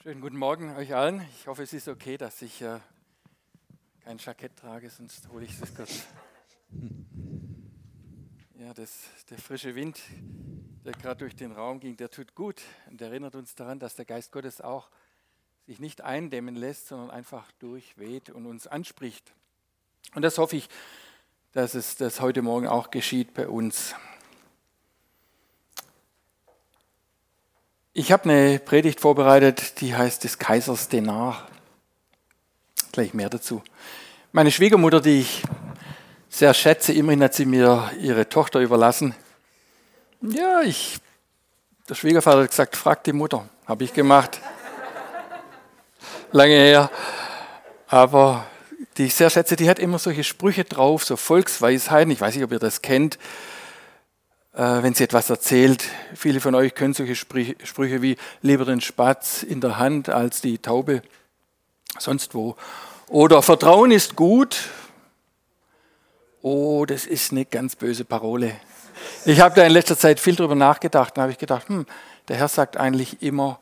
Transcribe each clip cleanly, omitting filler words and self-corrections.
Schönen guten Morgen euch allen. Ich hoffe, es ist okay, dass ich kein Jackett trage, sonst hole ich es kurz. Ja, der frische Wind, der gerade durch den Raum ging, der tut gut und erinnert uns daran, dass der Geist Gottes auch sich nicht eindämmen lässt, sondern einfach durchweht und uns anspricht. Und das hoffe ich, dass es das heute Morgen auch geschieht bei uns. Ich habe eine Predigt vorbereitet, die heißt des Kaisers Denar. Gleich mehr dazu. Meine Schwiegermutter, die ich sehr schätze, immerhin hat sie mir ihre Tochter überlassen. Ja, der Schwiegervater hat gesagt, frag die Mutter. Habe ich gemacht. Lange her. Aber die ich sehr schätze, die hat immer solche Sprüche drauf, so Volksweisheiten. Ich weiß nicht, ob ihr das kennt. Wenn sie etwas erzählt, viele von euch können solche Sprüche wie lieber den Spatz in der Hand als die Taube sonst wo. Oder Vertrauen ist gut. Oh, das ist eine ganz böse Parole. Ich habe da in letzter Zeit viel drüber nachgedacht und habe ich gedacht, der Herr sagt eigentlich immer,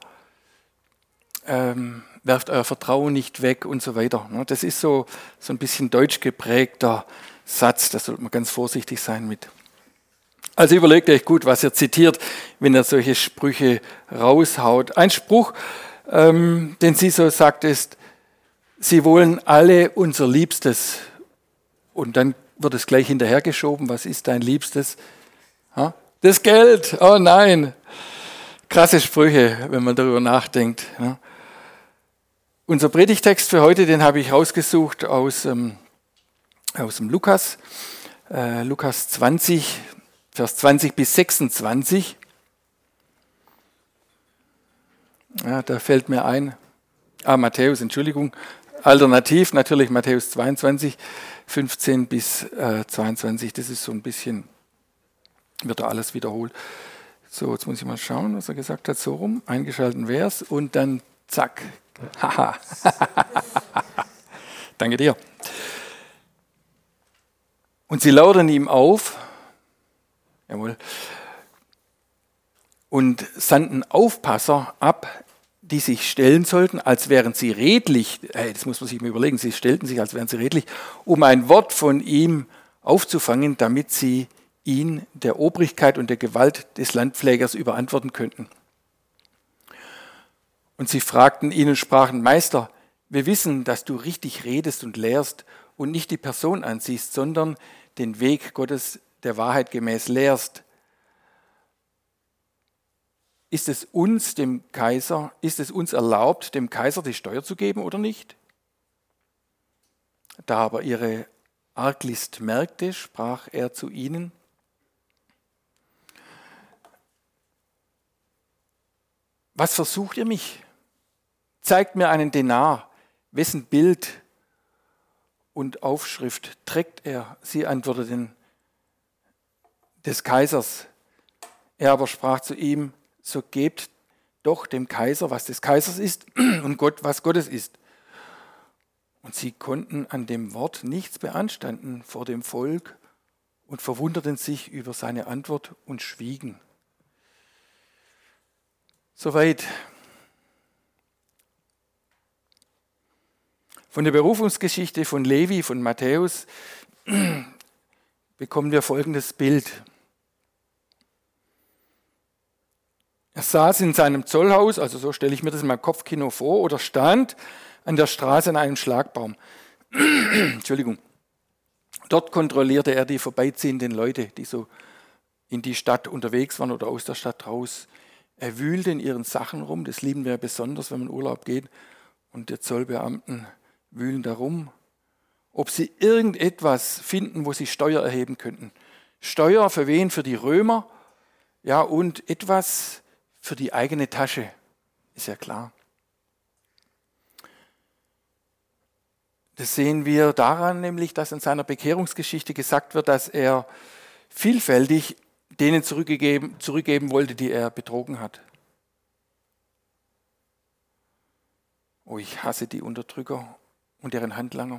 werft euer Vertrauen nicht weg und so weiter. Das ist so ein bisschen deutsch geprägter Satz, da sollte man ganz vorsichtig sein mit. Also überlegt euch gut, was ihr zitiert, wenn ihr solche Sprüche raushaut. Ein Spruch, den sie so sagt, ist, sie wollen alle unser Liebstes. Und dann wird es gleich hinterhergeschoben, was ist dein Liebstes? Das Geld, oh nein. Krasse Sprüche, wenn man darüber nachdenkt. Unser Predigtext für heute, den habe ich rausgesucht aus dem Lukas. Lukas 20, Vers 20 bis 26. Ja, da fällt mir ein, Matthäus, Entschuldigung, alternativ natürlich Matthäus 22, 15 bis 22, das ist so ein bisschen, wird da alles wiederholt. So, jetzt muss ich mal schauen, was er gesagt hat, so rum, eingeschalten wär's und dann zack, haha, danke dir. Und sie lauern ihm auf, jawohl, und sandten Aufpasser ab, die sich stellen sollten, als wären sie redlich, das muss man sich mal überlegen, sie stellten sich, als wären sie redlich, um ein Wort von ihm aufzufangen, damit sie ihn der Obrigkeit und der Gewalt des Landpflegers überantworten könnten. Und sie fragten ihn und sprachen, Meister, wir wissen, dass du richtig redest und lehrst und nicht die Person ansiehst, sondern den Weg Gottes der Wahrheit gemäß lehrst. Ist es uns erlaubt, dem Kaiser die Steuer zu geben oder nicht? Da aber ihre Arglist merkte, sprach er zu ihnen, was versucht ihr mich? Zeigt mir einen Denar, wessen Bild und Aufschrift trägt er? Sie antworteten, des Kaisers. Er aber sprach zu ihm, so gebt doch dem Kaiser, was des Kaisers ist, und Gott, was Gottes ist. Und sie konnten an dem Wort nichts beanstanden vor dem Volk und verwunderten sich über seine Antwort und schwiegen. Soweit. Von der Berufungsgeschichte von Levi, von Matthäus, bekommen wir folgendes Bild. Er saß in seinem Zollhaus, also so stelle ich mir das in meinem Kopfkino vor, oder stand an der Straße an einem Schlagbaum. Entschuldigung. Dort kontrollierte er die vorbeiziehenden Leute, die so in die Stadt unterwegs waren oder aus der Stadt raus. Er wühlte in ihren Sachen rum, das lieben wir besonders, wenn man in Urlaub geht, und die Zollbeamten wühlen darum, ob sie irgendetwas finden, wo sie Steuer erheben könnten. Steuer für wen? Für die Römer, ja, und etwas für die eigene Tasche, ist ja klar. Das sehen wir daran nämlich, dass in seiner Bekehrungsgeschichte gesagt wird, dass er vielfältig denen zurückgeben wollte, die er betrogen hat. Oh, ich hasse die Unterdrücker und deren Handlanger.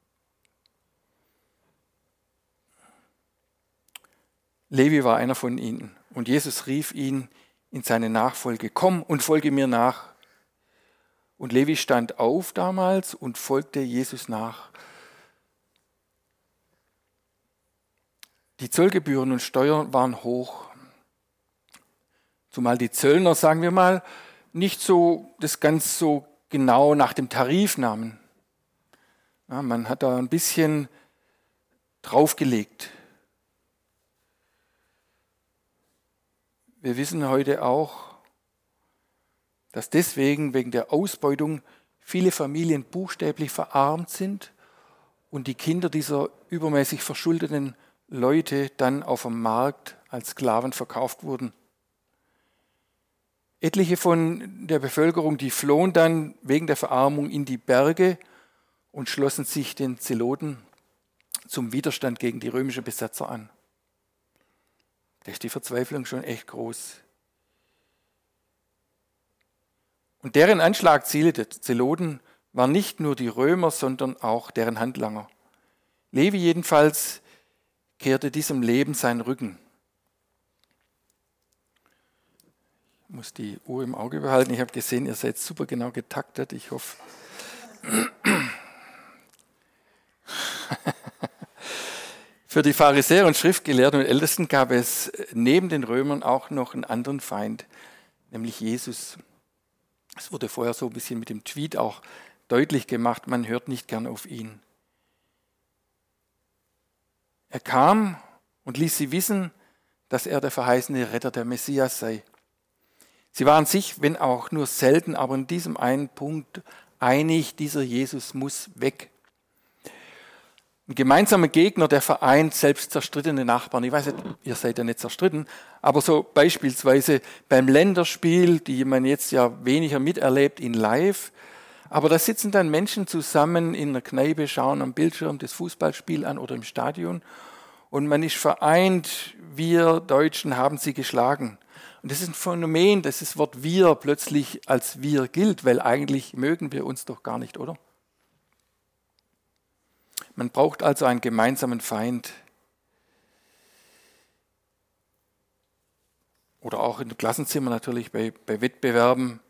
Levi war einer von ihnen und Jesus rief ihn in seine Nachfolge, komm und folge mir nach. Und Levi stand auf damals und folgte Jesus nach. Die Zollgebühren und Steuern waren hoch. Zumal die Zöllner, sagen wir mal, nicht so das ganz so genau nach dem Tarif nahmen. Ja, man hat da ein bisschen draufgelegt. Wir wissen heute auch, dass deswegen wegen der Ausbeutung viele Familien buchstäblich verarmt sind und die Kinder dieser übermäßig verschuldeten Leute dann auf dem Markt als Sklaven verkauft wurden. Etliche von der Bevölkerung, die flohen dann wegen der Verarmung in die Berge und schlossen sich den Zeloten zum Widerstand gegen die römischen Besetzer an. Da ist die Verzweiflung schon echt groß. Und deren Anschlagziele der Zeloten waren nicht nur die Römer, sondern auch deren Handlanger. Levi jedenfalls kehrte diesem Leben seinen Rücken. Ich muss die Uhr im Auge behalten. Ich habe gesehen, ihr seid super genau getaktet. Ich hoffe. Für die Pharisäer und Schriftgelehrten und Ältesten gab es neben den Römern auch noch einen anderen Feind, nämlich Jesus. Es wurde vorher so ein bisschen mit dem Tweet auch deutlich gemacht, man hört nicht gern auf ihn. Er kam und ließ sie wissen, dass er der verheißene Retter, der Messias sei. Sie waren sich, wenn auch nur selten, aber in diesem einen Punkt einig, dieser Jesus muss weg. Ein gemeinsamer Gegner, der vereint selbst zerstrittene Nachbarn. Ich weiß nicht, ihr seid ja nicht zerstritten, aber so beispielsweise beim Länderspiel, die man jetzt ja weniger miterlebt in live, aber da sitzen dann Menschen zusammen in einer Kneipe, schauen am Bildschirm das Fußballspiel an oder im Stadion und man ist vereint, wir Deutschen haben sie geschlagen. Und das ist ein Phänomen, dass das Wort wir plötzlich als wir gilt, weil eigentlich mögen wir uns doch gar nicht, oder? Man braucht also einen gemeinsamen Feind. Oder auch im Klassenzimmer natürlich bei Wettbewerben.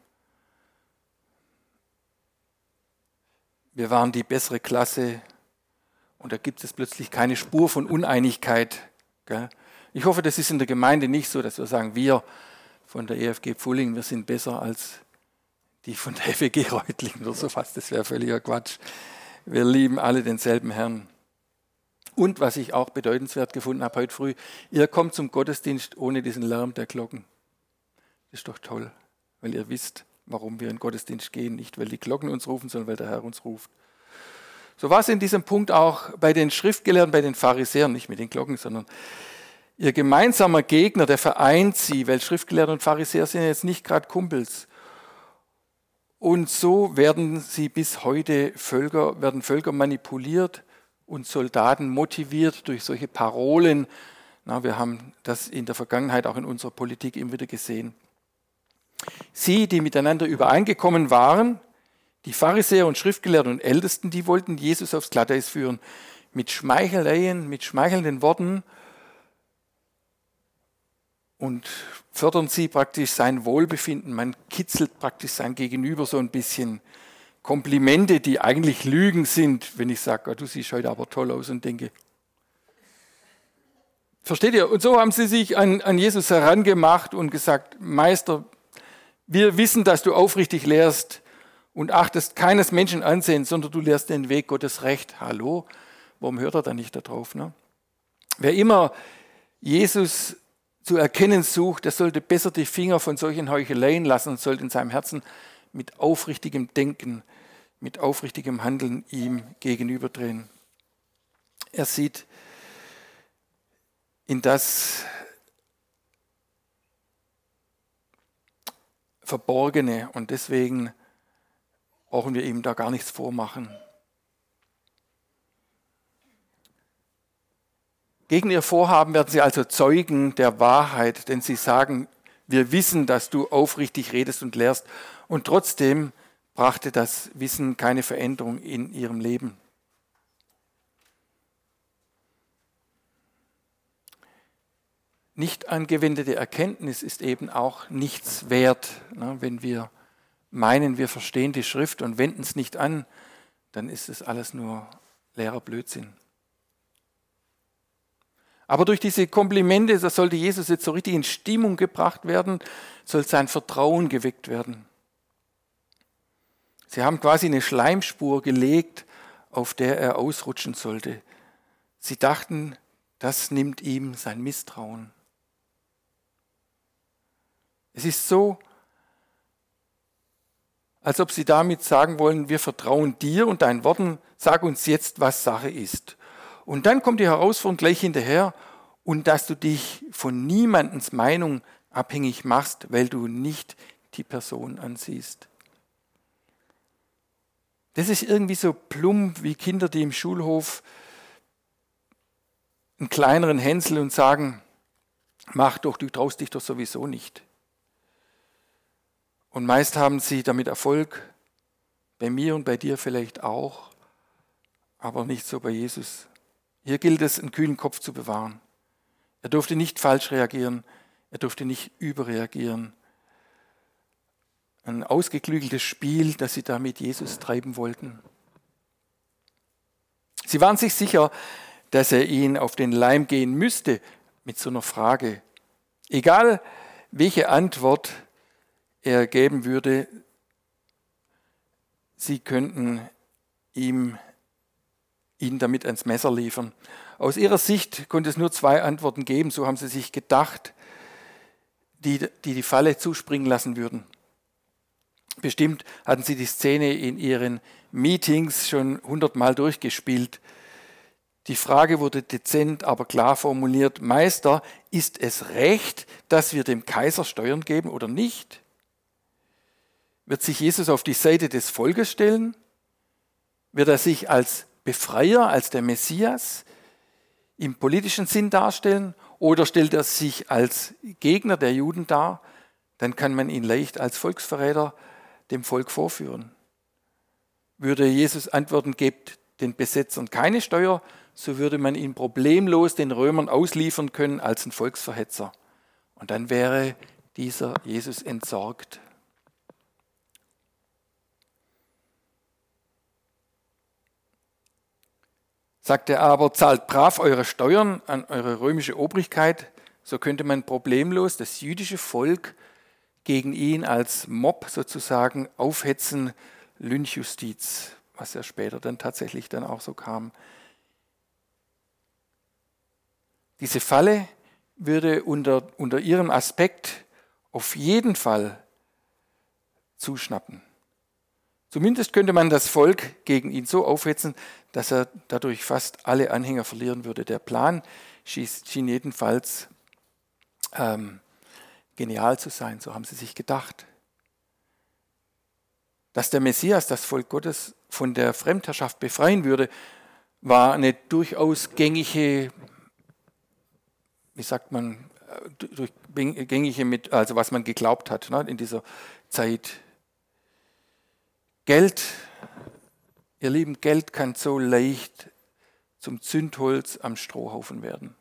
Wir waren die bessere Klasse und da gibt es plötzlich keine Spur von Uneinigkeit. Gell? Ich hoffe, das ist in der Gemeinde nicht so, dass wir sagen, wir von der EFG Pfullingen, wir sind besser als die von der FEG Reutlingen oder so was. Das wäre völliger Quatsch. Wir lieben alle denselben Herrn. Und was ich auch bedeutenswert gefunden habe heute früh, ihr kommt zum Gottesdienst ohne diesen Lärm der Glocken. Das ist doch toll, weil ihr wisst, warum wir in den Gottesdienst gehen. Nicht, weil die Glocken uns rufen, sondern weil der Herr uns ruft. So war es in diesem Punkt auch bei den Schriftgelehrten, bei den Pharisäern, nicht mit den Glocken, sondern ihr gemeinsamer Gegner, der vereint sie, weil Schriftgelehrte und Pharisäer sind jetzt nicht gerade Kumpels. Und so werden sie bis heute Völker manipuliert und Soldaten motiviert durch solche Parolen. Na, wir haben das in der Vergangenheit auch in unserer Politik immer wieder gesehen. Sie, die miteinander übereingekommen waren, die Pharisäer und Schriftgelehrten und Ältesten, die wollten Jesus aufs Glatteis führen. Mit Schmeicheleien, mit schmeichelnden Worten und fördern sie praktisch sein Wohlbefinden. Man kitzelt praktisch sein Gegenüber so ein bisschen. Komplimente, die eigentlich Lügen sind, wenn ich sage, oh, du siehst heute aber toll aus und denke. Versteht ihr? Und so haben sie sich an Jesus herangemacht und gesagt, Meister, wir wissen, dass du aufrichtig lehrst und achtest keines Menschen Ansehen, sondern du lehrst den Weg Gottes Recht. Hallo? Warum hört er da nicht darauf? Ne? Wer immer Jesus zu erkennen sucht, der sollte besser die Finger von solchen Heucheleien lassen und sollte in seinem Herzen mit aufrichtigem Denken, mit aufrichtigem Handeln ihm gegenüberdrehen. Er sieht in das Verborgene und deswegen brauchen wir ihm da gar nichts vormachen. Gegen ihr Vorhaben werden sie also Zeugen der Wahrheit, denn sie sagen, wir wissen, dass du aufrichtig redest und lehrst. Und trotzdem brachte das Wissen keine Veränderung in ihrem Leben. Nicht angewendete Erkenntnis ist eben auch nichts wert, wenn wir meinen, wir verstehen die Schrift und wenden es nicht an, dann ist es alles nur leerer Blödsinn. Aber durch diese Komplimente, da sollte Jesus jetzt so richtig in Stimmung gebracht werden, soll sein Vertrauen geweckt werden. Sie haben quasi eine Schleimspur gelegt, auf der er ausrutschen sollte. Sie dachten, das nimmt ihm sein Misstrauen. Es ist so, als ob sie damit sagen wollen, wir vertrauen dir und deinen Worten, sag uns jetzt, was Sache ist. Und dann kommt die Herausforderung gleich hinterher und dass du dich von niemandens Meinung abhängig machst, weil du nicht die Person ansiehst. Das ist irgendwie so plump wie Kinder, die im Schulhof einen kleineren Hänsel und sagen, mach doch, du traust dich doch sowieso nicht. Und meist haben sie damit Erfolg, bei mir und bei dir vielleicht auch, aber nicht so bei Jesus. Hier gilt es, einen kühlen Kopf zu bewahren. Er durfte nicht falsch reagieren, er durfte nicht überreagieren. Ein ausgeklügeltes Spiel, das sie da mit Jesus treiben wollten. Sie waren sich sicher, dass er ihnen auf den Leim gehen müsste mit so einer Frage. Egal, welche Antwort er geben würde, sie könnten ihn damit ans Messer liefern. Aus ihrer Sicht konnte es nur 2 Antworten geben, so haben sie sich gedacht, die Falle zuspringen lassen würden. Bestimmt hatten sie die Szene in ihren Meetings schon 100-mal durchgespielt. Die Frage wurde dezent, aber klar formuliert. Meister, ist es recht, dass wir dem Kaiser Steuern geben oder nicht? Wird sich Jesus auf die Seite des Volkes stellen? Wird er sich als Befreier, als der Messias im politischen Sinn darstellen? Oder stellt er sich als Gegner der Juden dar? Dann kann man ihn leicht als Volksverräter dem Volk vorführen. Würde Jesus antworten, gebt den Besetzern keine Steuer, so würde man ihn problemlos den Römern ausliefern können als ein Volksverhetzer. Und dann wäre dieser Jesus entsorgt. Sagt er aber, zahlt brav eure Steuern an eure römische Obrigkeit, so könnte man problemlos das jüdische Volk gegen ihn als Mob sozusagen aufhetzen, Lynchjustiz, was ja später dann tatsächlich dann auch so kam. Diese Falle würde unter ihrem Aspekt auf jeden Fall zuschnappen. Zumindest könnte man das Volk gegen ihn so aufhetzen, dass er dadurch fast alle Anhänger verlieren würde. Der Plan schien jedenfalls genial zu sein, so haben sie sich gedacht. Dass der Messias das Volk Gottes von der Fremdherrschaft befreien würde, war eine durchaus gängige, also was man geglaubt hat, ne, in dieser Zeit. Geld, ihr Lieben, Geld kann so leicht zum Zündholz am Strohhaufen werden.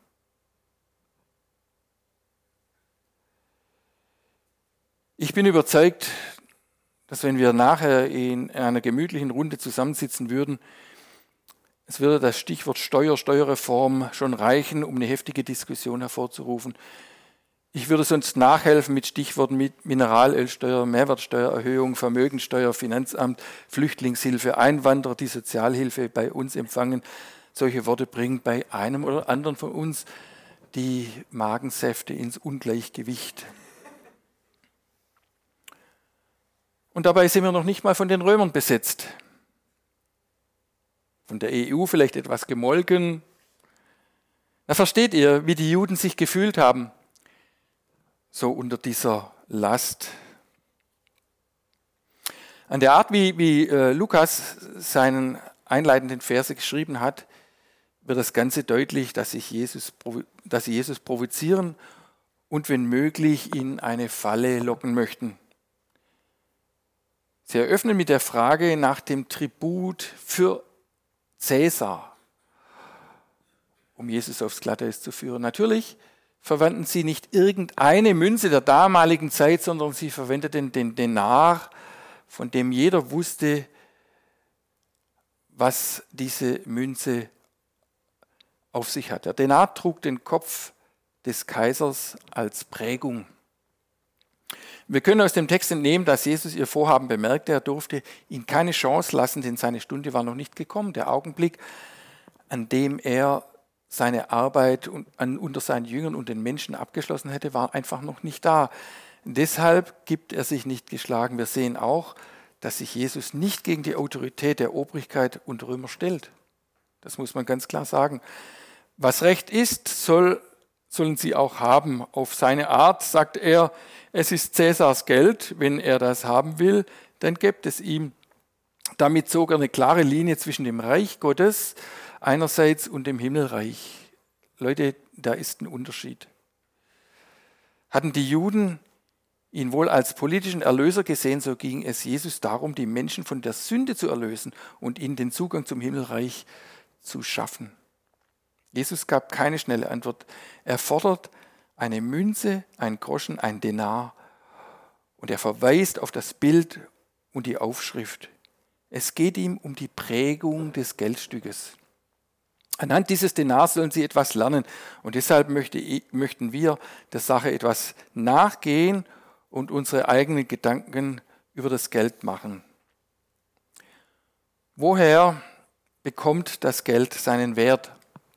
Ich bin überzeugt, dass wenn wir nachher in einer gemütlichen Runde zusammensitzen würden, es würde das Stichwort Steuerreform schon reichen, um eine heftige Diskussion hervorzurufen. Ich würde sonst nachhelfen mit Stichworten mit Mineralölsteuer, Mehrwertsteuererhöhung, Vermögensteuer, Finanzamt, Flüchtlingshilfe, Einwanderer, die Sozialhilfe bei uns empfangen. Solche Worte bringen bei einem oder anderen von uns die Magensäfte ins Ungleichgewicht. Und dabei sind wir noch nicht mal von den Römern besetzt. Von der EU vielleicht etwas gemolken. Da versteht ihr, wie die Juden sich gefühlt haben, so unter dieser Last. An der Art, wie Lukas seinen einleitenden Verse geschrieben hat, wird das Ganze deutlich, dass sie Jesus provozieren und wenn möglich in eine Falle locken möchten. Sie eröffnen mit der Frage nach dem Tribut für Cäsar, um Jesus aufs Glatteis zu führen. Natürlich verwandten sie nicht irgendeine Münze der damaligen Zeit, sondern sie verwendeten den Denar von dem jeder wusste, was diese Münze auf sich hat. Der Denar trug den Kopf des Kaisers als Prägung. Wir können aus dem Text entnehmen, dass Jesus ihr Vorhaben bemerkte. Er durfte ihnen keine Chance lassen, denn seine Stunde war noch nicht gekommen. Der Augenblick, an dem er seine Arbeit unter seinen Jüngern und den Menschen abgeschlossen hätte, war einfach noch nicht da. Deshalb gibt er sich nicht geschlagen. Wir sehen auch, dass sich Jesus nicht gegen die Autorität der Obrigkeit und Römer stellt. Das muss man ganz klar sagen. Was Recht ist, sollen sie auch haben. Auf seine Art sagt er, es ist Cäsars Geld, wenn er das haben will, dann gebt es ihm. Damit zog er eine klare Linie zwischen dem Reich Gottes einerseits und dem Himmelreich. Leute, da ist ein Unterschied. Hatten die Juden ihn wohl als politischen Erlöser gesehen, so ging es Jesus darum, die Menschen von der Sünde zu erlösen und ihnen den Zugang zum Himmelreich zu schaffen. Jesus gab keine schnelle Antwort. Er fordert eine Münze, einen Groschen, einen Denar und er verweist auf das Bild und die Aufschrift. Es geht ihm um die Prägung des Geldstückes. Anhand dieses Denars sollen sie etwas lernen und deshalb möchten wir der Sache etwas nachgehen und unsere eigenen Gedanken über das Geld machen. Woher bekommt das Geld seinen Wert?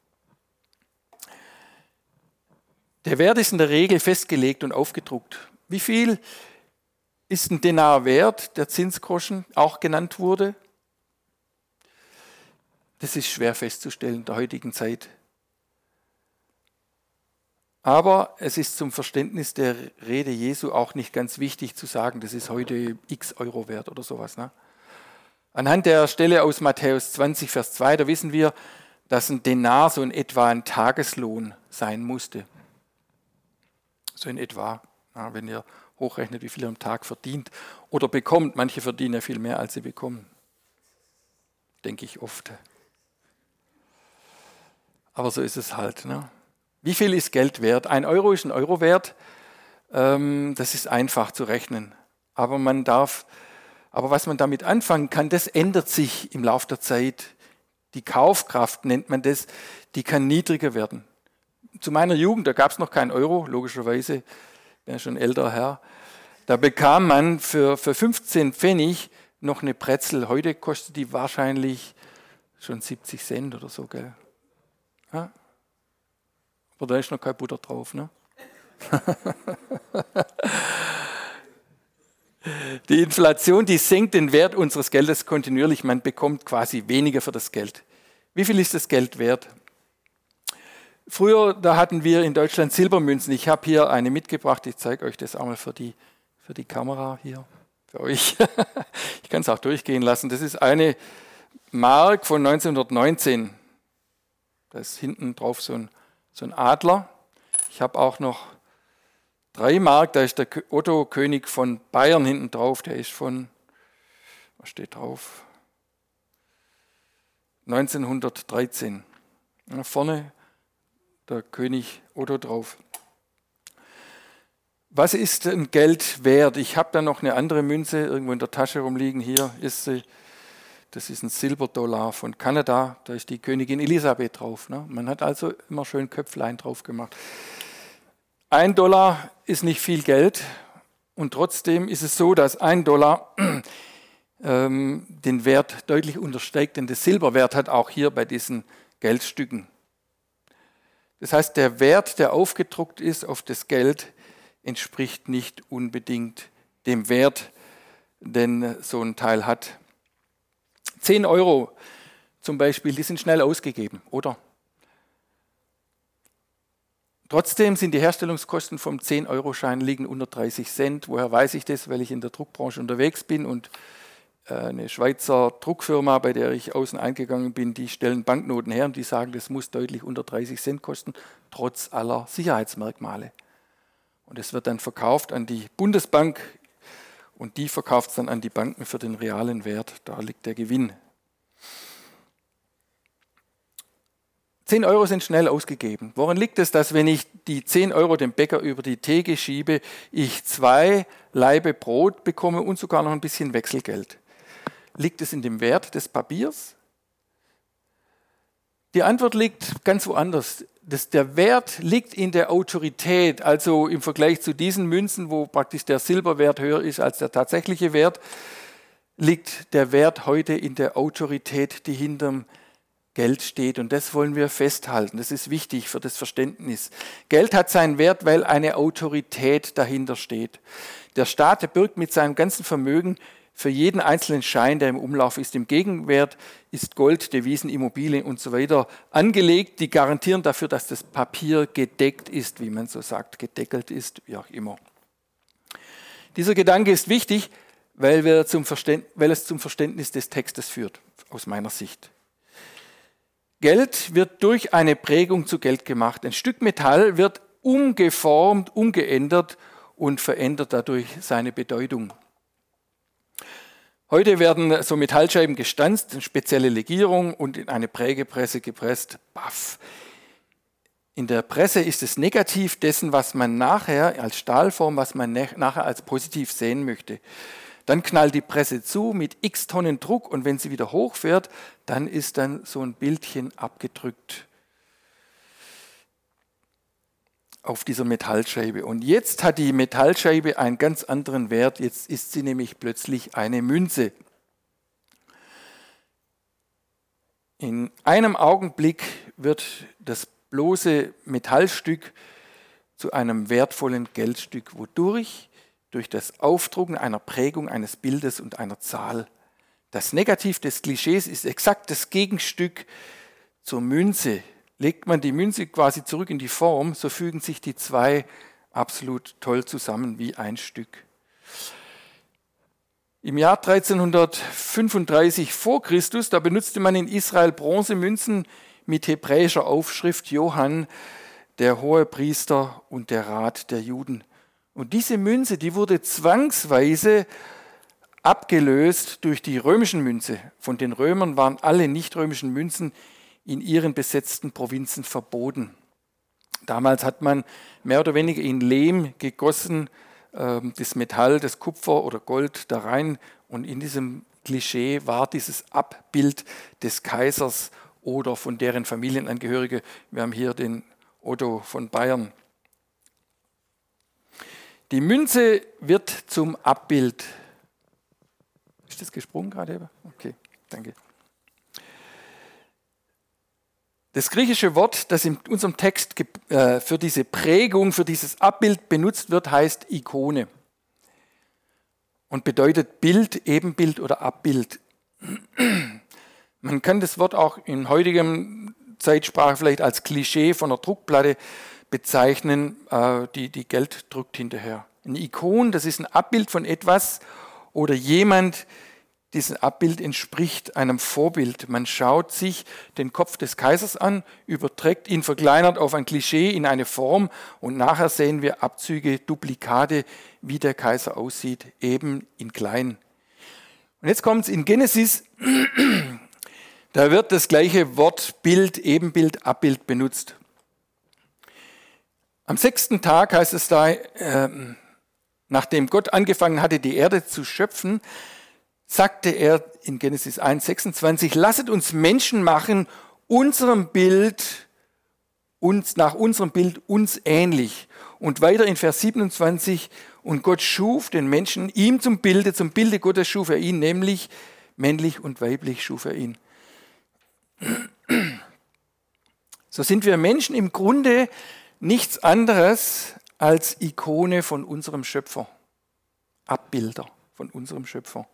Der Wert ist in der Regel festgelegt und aufgedruckt. Wie viel ist ein Denar wert, der Zinsgroschen auch genannt wurde? Das ist schwer festzustellen in der heutigen Zeit. Aber es ist zum Verständnis der Rede Jesu auch nicht ganz wichtig zu sagen, das ist heute x Euro wert oder sowas. Ne? Anhand der Stelle aus Matthäus 20, Vers 2, da wissen wir, dass ein Denar so in etwa ein Tageslohn sein musste. So in etwa, ja, wenn ihr hochrechnet, wie viel ihr am Tag verdient oder bekommt. Manche verdienen ja viel mehr, als sie bekommen. Denke ich oft. Aber so ist es halt. Ne? Wie viel ist Geld wert? 1 Euro ist 1 Euro wert. Das ist einfach zu rechnen. Aber was man damit anfangen kann, das ändert sich im Laufe der Zeit. Die Kaufkraft nennt man das, die kann niedriger werden. Zu meiner Jugend, da gab es noch keinen Euro, logischerweise, ich bin ja schon ein älterer Herr. Da bekam man für 15 Pfennig noch eine Brezel. Heute kostet die wahrscheinlich schon 70 Cent oder so, gell? Ja? Aber da ist noch kein Butter drauf, ne? Die Inflation, die senkt den Wert unseres Geldes kontinuierlich. Man bekommt quasi weniger für das Geld. Wie viel ist das Geld wert? Früher, da hatten wir in Deutschland Silbermünzen. Ich habe hier eine mitgebracht. Ich zeige euch das einmal für die Kamera hier, für euch. Ich kann es auch durchgehen lassen. Das ist eine Mark von 1919. Da ist hinten drauf so ein Adler. Ich habe auch noch 3 Mark. Da ist der Otto, König von Bayern, hinten drauf. Der ist von, was steht drauf? 1913. Da vorne der König Otto drauf. Was ist denn Geld wert? Ich habe da noch eine andere Münze irgendwo in der Tasche rumliegen. Hier ist sie. Das ist ein Silberdollar von Kanada. Da ist die Königin Elisabeth drauf. Ne? Man hat also immer schön Köpflein drauf gemacht. 1 Dollar ist nicht viel Geld. Und trotzdem ist es so, dass 1 Dollar den Wert deutlich untersteigt, denn der Silberwert hat auch hier bei diesen Geldstücken. Das heißt, der Wert, der aufgedruckt ist auf das Geld, entspricht nicht unbedingt dem Wert, den so ein Teil hat. 10 Euro zum Beispiel, die sind schnell ausgegeben, oder? Trotzdem sind die Herstellungskosten vom 10-Euro-Schein liegen unter 30 Cent. Woher weiß ich das? Weil ich in der Druckbranche unterwegs bin und eine Schweizer Druckfirma, bei der ich außen eingegangen bin, die stellen Banknoten her und die sagen, das muss deutlich unter 30 Cent kosten, trotz aller Sicherheitsmerkmale. Und es wird dann verkauft an die Bundesbank und die verkauft es dann an die Banken für den realen Wert. Da liegt der Gewinn. 10 Euro sind schnell ausgegeben. Woran liegt es, dass wenn ich die 10 Euro dem Bäcker über die Theke schiebe, ich 2 Laibe Brot bekomme und sogar noch ein bisschen Wechselgeld? Liegt es in dem Wert des Papiers? Die Antwort liegt ganz woanders. Der Wert liegt in der Autorität, also im Vergleich zu diesen Münzen, wo praktisch der Silberwert höher ist als der tatsächliche Wert, liegt der Wert heute in der Autorität, die hinterm Geld steht. Und das wollen wir festhalten. Das ist wichtig für das Verständnis. Geld hat seinen Wert, weil eine Autorität dahinter steht. Der Staat birgt mit seinem ganzen Vermögen für jeden einzelnen Schein, der im Umlauf ist. Im Gegenwert ist Gold, Devisen, Immobilien und so weiter angelegt. Die garantieren dafür, dass das Papier gedeckt ist, wie man so sagt, gedeckelt ist, wie auch immer. Dieser Gedanke ist wichtig, weil es zum Verständnis des Textes führt, aus meiner Sicht. Geld wird durch eine Prägung zu Geld gemacht. Ein Stück Metall wird umgeformt, umgeändert und verändert dadurch seine Bedeutung. Heute werden so Metallscheiben gestanzt, eine spezielle Legierung und in eine Prägepresse gepresst. Baff. In der Presse ist es negativ dessen, was man nachher als Stahlform, was man nachher als positiv sehen möchte. Dann knallt die Presse zu mit x Tonnen Druck und wenn sie wieder hochfährt, dann ist dann so ein Bildchen abgedrückt auf dieser Metallscheibe. Und jetzt hat die Metallscheibe einen ganz anderen Wert. Jetzt ist sie nämlich plötzlich eine Münze. In einem Augenblick wird das bloße Metallstück zu einem wertvollen Geldstück, wodurch durch das Aufdrucken einer Prägung eines Bildes und einer Zahl. Das Negativ des Klischees ist exakt das Gegenstück zur Münze. Legt man die Münze quasi zurück in die Form, so fügen sich die zwei absolut toll zusammen wie ein Stück. Im Jahr 1335 vor Christus, da benutzte man in Israel Bronzemünzen mit hebräischer Aufschrift Johann, der Hohepriester und der Rat der Juden. Und diese Münze, die wurde zwangsweise abgelöst durch die römischen Münze. Von den Römern waren alle nicht-römischen Münzen in ihren besetzten Provinzen verboten. Damals hat man mehr oder weniger in Lehm gegossen, das Metall, das Kupfer oder Gold da rein. Und in diesem Klischee war dieses Abbild des Kaisers oder von deren Familienangehörige. Wir haben hier den Otto von Bayern. Die Münze wird zum Abbild. Ist das gesprungen gerade? Okay, danke. Das griechische Wort, das in unserem Text für diese Prägung, für dieses Abbild benutzt wird, heißt Ikone und bedeutet Bild, Ebenbild oder Abbild. Man kann das Wort auch in heutigem Zeitsprache vielleicht als Klischee von einer Druckplatte bezeichnen, die Geld drückt hinterher. Ein Ikon, das ist ein Abbild von etwas oder jemand. Dieses Abbild entspricht einem Vorbild. Man schaut sich den Kopf des Kaisers an, überträgt ihn verkleinert auf ein Klischee in eine Form und nachher sehen wir Abzüge, Duplikate, wie der Kaiser aussieht, eben in klein. Und jetzt kommt es in Genesis, da wird das gleiche Wort Bild, Ebenbild, Abbild benutzt. Am 6. Tag heißt es da, nachdem Gott angefangen hatte, die Erde zu schöpfen, sagte er in Genesis 1,26, lasset uns Menschen machen, nach unserem Bild uns ähnlich. Und weiter in Vers 27, und Gott schuf den Menschen ihm zum Bilde Gottes schuf er ihn, nämlich männlich und weiblich schuf er ihn. So sind wir Menschen im Grunde nichts anderes als Ikone von unserem Schöpfer, Abbilder von unserem Schöpfer.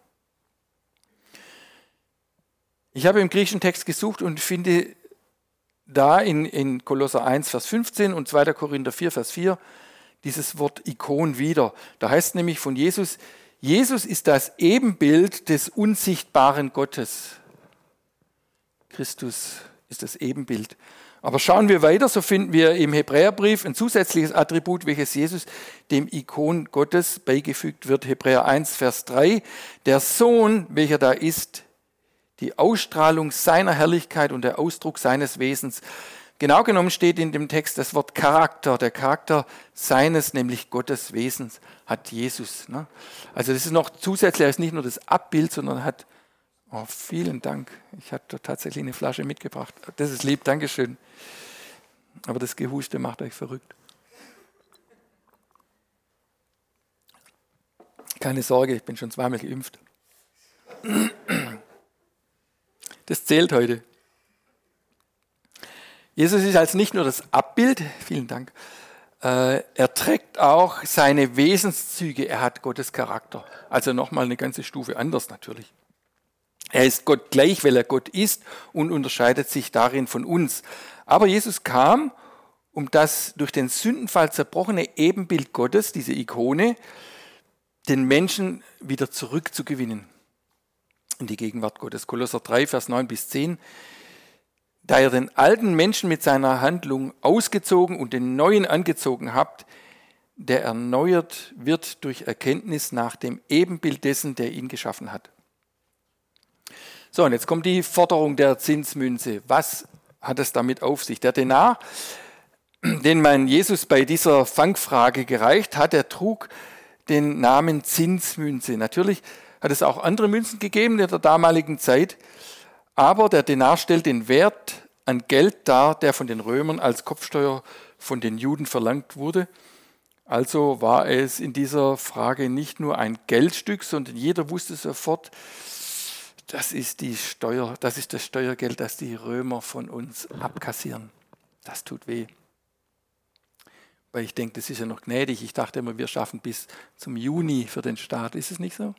Ich habe im griechischen Text gesucht und finde da in Kolosser 1, Vers 15 und 2. Korinther 4, Vers 4 dieses Wort Ikon wieder. Da heißt nämlich von Jesus, Jesus ist das Ebenbild des unsichtbaren Gottes. Christus ist das Ebenbild. Aber schauen wir weiter, so finden wir im Hebräerbrief ein zusätzliches Attribut, welches Jesus dem Ikon Gottes beigefügt wird. Hebräer 1, Vers 3, der Sohn, welcher da ist, die Ausstrahlung seiner Herrlichkeit und der Ausdruck seines Wesens. Genau genommen steht in dem Text das Wort Charakter. Der Charakter seines, nämlich Gottes Wesens, hat Jesus. Ne? Also das ist noch zusätzlich, ist nicht nur das Abbild, sondern hat, oh, vielen Dank, ich hatte tatsächlich eine Flasche mitgebracht. Das ist lieb, Dankeschön. Aber das Gehuste macht euch verrückt. Keine Sorge, ich bin schon zweimal geimpft. Das zählt heute. Jesus ist also nicht nur das Abbild, vielen Dank, er trägt auch seine Wesenszüge, er hat Gottes Charakter. Also nochmal eine ganze Stufe anders natürlich. Er ist Gott gleich, weil er Gott ist und unterscheidet sich darin von uns. Aber Jesus kam, um das durch den Sündenfall zerbrochene Ebenbild Gottes, diese Ikone, den Menschen wieder zurückzugewinnen in die Gegenwart Gottes. Kolosser 3, Vers 9 bis 10. Da ihr den alten Menschen mit seiner Handlung ausgezogen und den neuen angezogen habt, der erneuert wird durch Erkenntnis nach dem Ebenbild dessen, der ihn geschaffen hat. So, und jetzt kommt die Forderung der Zinsmünze. Was hat es damit auf sich? Der Denar, den man Jesus bei dieser Fangfrage gereicht hat, der trug den Namen Zinsmünze. Natürlich hat es auch andere Münzen gegeben in der damaligen Zeit, aber der Denar stellt den Wert an Geld dar, der von den Römern als Kopfsteuer von den Juden verlangt wurde. Also war es in dieser Frage nicht nur ein Geldstück, sondern jeder wusste sofort, das ist die Steuer, das ist das Steuergeld, das die Römer von uns abkassieren. Das tut weh. Weil ich denke, das ist ja noch gnädig. Ich dachte immer, wir schaffen bis zum Juni für den Staat. Ist es nicht so?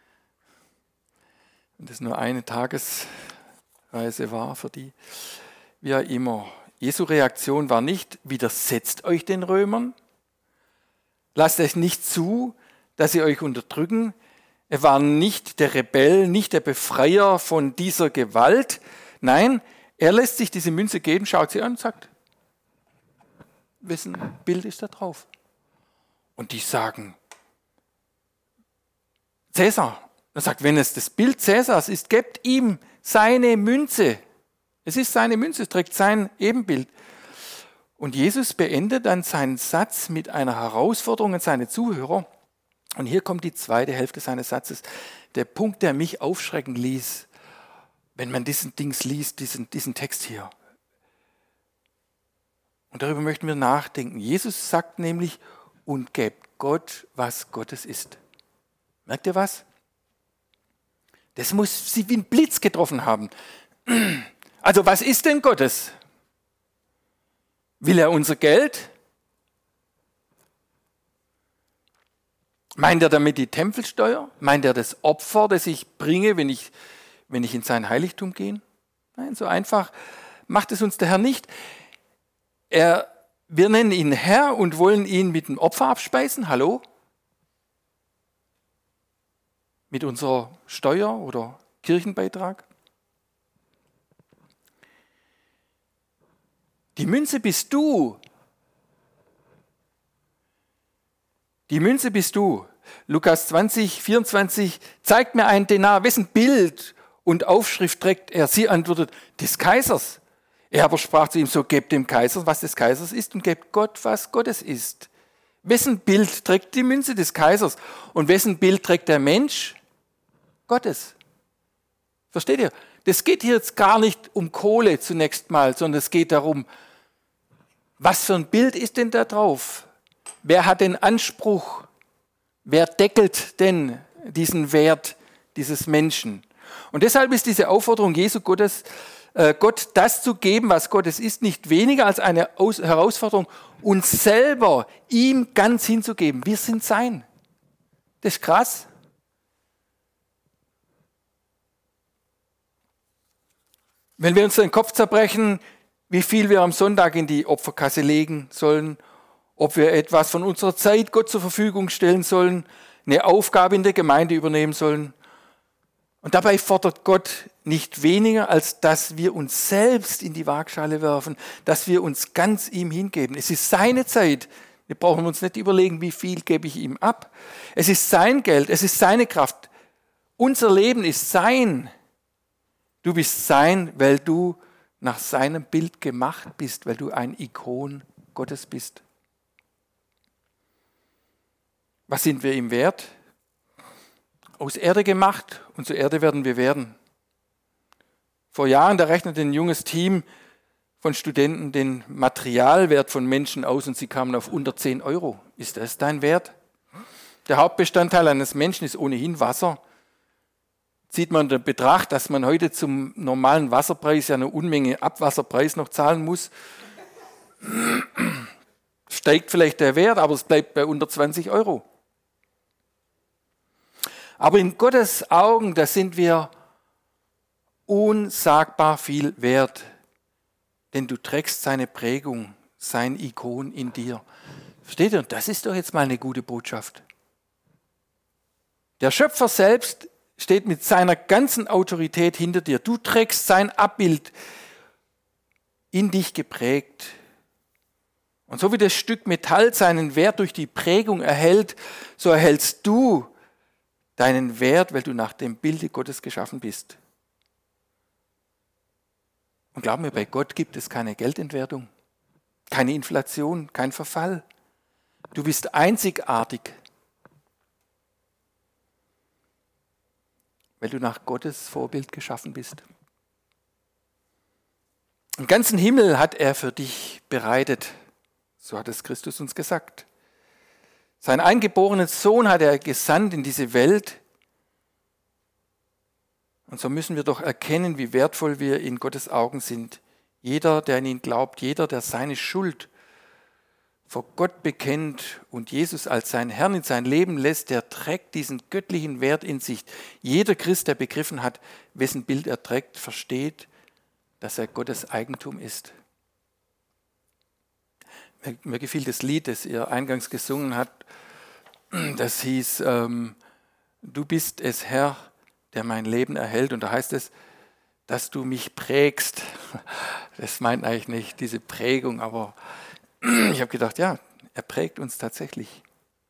Und das nur eine Tagesreise war für die. Wie auch immer. Jesu Reaktion war nicht, widersetzt euch den Römern. Lasst es nicht zu, dass sie euch unterdrücken. Er war nicht der Rebell, nicht der Befreier von dieser Gewalt. Nein, er lässt sich diese Münze geben, schaut sie an und sagt, wessen Bild ist da drauf? Und die sagen, Cäsar. Er sagt, wenn es das Bild Cäsars ist, gebt ihm seine Münze. Es ist seine Münze, es trägt sein Ebenbild. Und Jesus beendet dann seinen Satz mit einer Herausforderung an seine Zuhörer. Und hier kommt die zweite Hälfte seines Satzes. Der Punkt, der mich aufschrecken ließ, wenn man diesen Dings liest, diesen Text hier. Und darüber möchten wir nachdenken. Jesus sagt nämlich, und gebt Gott, was Gottes ist. Merkt ihr was? Das muss sie wie ein Blitz getroffen haben. Also was ist denn Gottes? Will er unser Geld? Meint er damit die Tempelsteuer? Meint er das Opfer, das ich bringe, wenn ich in sein Heiligtum gehe? Nein, so einfach macht es uns der Herr nicht. Wir nennen ihn Herr und wollen ihn mit dem Opfer abspeisen. Hallo? Mit unserer Steuer oder Kirchenbeitrag? Die Münze bist du. Die Münze bist du. Lukas 20, 24, zeigt mir einen Denar, wessen Bild und Aufschrift trägt er? Sie antwortet, des Kaisers. Er aber sprach zu ihm, so gebt dem Kaiser, was des Kaisers ist, und gebt Gott, was Gottes ist. Wessen Bild trägt die Münze des Kaisers? Und wessen Bild trägt der Mensch? Gottes. Versteht ihr? Das geht hier jetzt gar nicht um Kohle zunächst mal, sondern es geht darum, was für ein Bild ist denn da drauf? Wer hat den Anspruch? Wer deckelt denn diesen Wert dieses Menschen? Und deshalb ist diese Aufforderung Jesu Gottes, Gott das zu geben, was Gottes ist, nicht weniger als eine Herausforderung, uns selber ihm ganz hinzugeben. Wir sind sein. Das ist krass. Wenn wir uns den Kopf zerbrechen, wie viel wir am Sonntag in die Opferkasse legen sollen, ob wir etwas von unserer Zeit Gott zur Verfügung stellen sollen, eine Aufgabe in der Gemeinde übernehmen sollen. Und dabei fordert Gott nicht weniger, als dass wir uns selbst in die Waagschale werfen, dass wir uns ganz ihm hingeben. Es ist seine Zeit. Wir brauchen uns nicht überlegen, wie viel gebe ich ihm ab. Es ist sein Geld, es ist seine Kraft. Unser Leben ist sein. Du bist sein, weil du nach seinem Bild gemacht bist, weil du ein Ikon Gottes bist. Was sind wir ihm wert? Aus Erde gemacht und zur Erde werden wir werden. Vor Jahren, da rechnete ein junges Team von Studenten den Materialwert von Menschen aus und sie kamen auf unter 10 Euro. Ist das dein Wert? Der Hauptbestandteil eines Menschen ist ohnehin Wasser. Zieht man in Betracht, dass man heute zum normalen Wasserpreis ja eine Unmenge Abwasserpreis noch zahlen muss, steigt vielleicht der Wert, aber es bleibt bei unter 20 Euro. Aber in Gottes Augen, da sind wir unsagbar viel wert, denn du trägst seine Prägung, sein Ikon in dir. Versteht ihr? Das ist doch jetzt mal eine gute Botschaft. Der Schöpfer selbst steht mit seiner ganzen Autorität hinter dir. Du trägst sein Abbild in dich geprägt. Und so wie das Stück Metall seinen Wert durch die Prägung erhält, so erhältst du deinen Wert, weil du nach dem Bilde Gottes geschaffen bist. Und glaub mir, bei Gott gibt es keine Geldentwertung, keine Inflation, kein Verfall. Du bist einzigartig, weil du nach Gottes Vorbild geschaffen bist. Den ganzen Himmel hat er für dich bereitet, so hat es Christus uns gesagt. Seinen eingeborenen Sohn hat er gesandt in diese Welt. Und so müssen wir doch erkennen, wie wertvoll wir in Gottes Augen sind. Jeder, der an ihn glaubt, jeder, der seine Schuld vor Gott bekennt und Jesus als seinen Herrn in sein Leben lässt, der trägt diesen göttlichen Wert in sich. Jeder Christ, der begriffen hat, wessen Bild er trägt, versteht, dass er Gottes Eigentum ist. Mir gefiel das Lied, das ihr eingangs gesungen habt. Das hieß, du bist es, Herr, der mein Leben erhält. Und da heißt es, dass du mich prägst. Das meint eigentlich nicht diese Prägung, aber ich habe gedacht, ja, er prägt uns tatsächlich.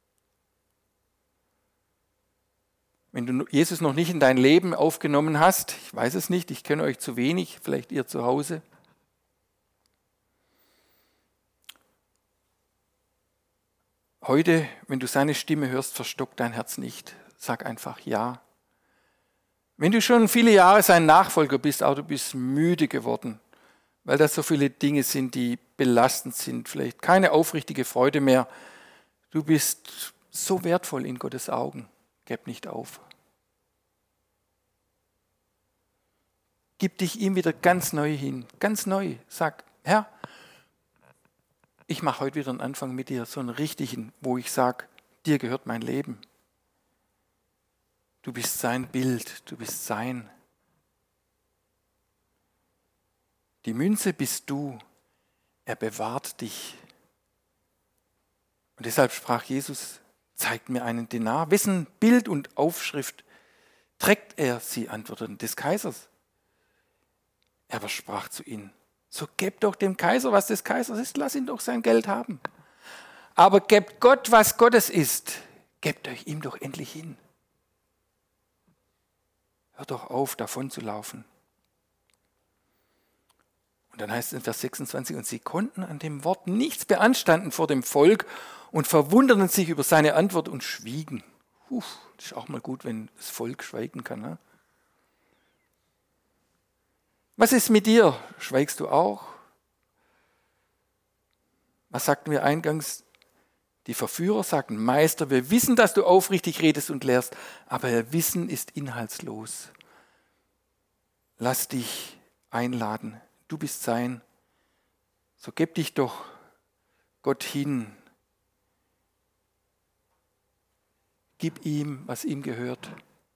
Wenn du Jesus noch nicht in dein Leben aufgenommen hast, ich weiß es nicht, ich kenne euch zu wenig, vielleicht ihr zu Hause. Heute, wenn du seine Stimme hörst, verstock dein Herz nicht. Sag einfach ja. Wenn du schon viele Jahre sein Nachfolger bist, aber du bist müde geworden, weil da so viele Dinge sind, die belastend sind, vielleicht keine aufrichtige Freude mehr. Du bist so wertvoll in Gottes Augen. Gib nicht auf. Gib dich ihm wieder ganz neu hin, ganz neu. Sag, Herr, ich mache heute wieder einen Anfang mit dir, so einen richtigen, wo ich sage, dir gehört mein Leben. Du bist sein Bild, du bist sein. Die Münze bist du, er bewahrt dich. Und deshalb sprach Jesus, zeigt mir einen Denar. Wessen Bild und Aufschrift trägt er? Sie antworteten, des Kaisers. Er aber sprach zu ihnen, so gebt doch dem Kaiser, was des Kaisers ist, lass ihn doch sein Geld haben. Aber gebt Gott, was Gottes ist, gebt euch ihm doch endlich hin. Hört doch auf, davon zu laufen. Und dann heißt es in Vers 26, und sie konnten an dem Wort nichts beanstanden vor dem Volk und verwunderten sich über seine Antwort und schwiegen. Das ist auch mal gut, wenn das Volk schweigen kann. Ne? Was ist mit dir? Schweigst du auch? Was sagten wir eingangs? Die Verführer sagten, Meister, wir wissen, dass du aufrichtig redest und lehrst, aber ihr Wissen ist inhaltslos. Lass dich einladen. Du bist sein. So gib dich doch Gott hin. Gib ihm, was ihm gehört.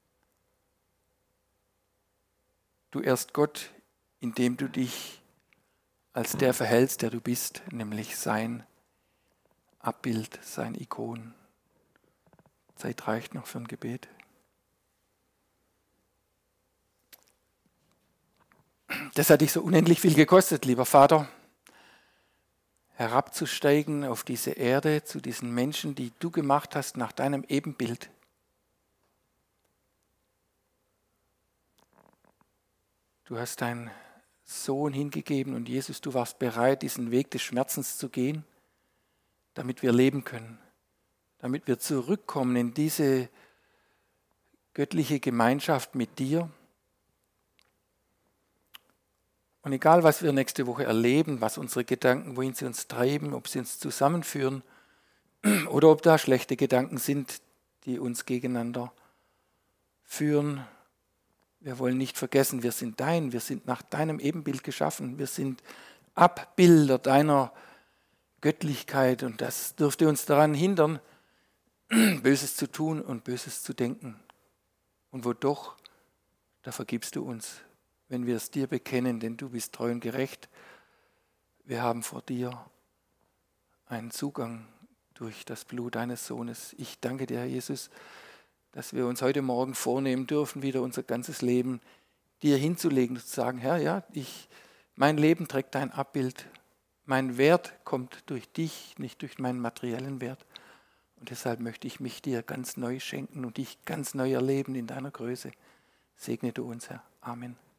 Du ehrst Gott, indem du dich als der verhältst, der du bist, nämlich sein Abbild, sein Ikon. Zeit reicht noch für ein Gebet. Das hat dich so unendlich viel gekostet, lieber Vater, herabzusteigen auf diese Erde zu diesen Menschen, die du gemacht hast nach deinem Ebenbild. Du hast dein Sohn hingegeben und Jesus, du warst bereit, diesen Weg des Schmerzens zu gehen, damit wir leben können, damit wir zurückkommen in diese göttliche Gemeinschaft mit dir. Und egal, was wir nächste Woche erleben, was unsere Gedanken, wohin sie uns treiben, ob sie uns zusammenführen oder ob da schlechte Gedanken sind, die uns gegeneinander führen, wir wollen nicht vergessen, wir sind dein, wir sind nach deinem Ebenbild geschaffen, wir sind Abbilder deiner Göttlichkeit und das dürfte uns daran hindern, Böses zu tun und Böses zu denken. Und wo doch, da vergibst du uns, wenn wir es dir bekennen, denn du bist treu und gerecht. Wir haben vor dir einen Zugang durch das Blut deines Sohnes. Ich danke dir, Herr Jesus, dass wir uns heute Morgen vornehmen dürfen, wieder unser ganzes Leben dir hinzulegen und zu sagen, Herr, ja, mein Leben trägt dein Abbild. Mein Wert kommt durch dich, nicht durch meinen materiellen Wert. Und deshalb möchte ich mich dir ganz neu schenken und dich ganz neu erleben in deiner Größe. Segne du uns, Herr. Amen.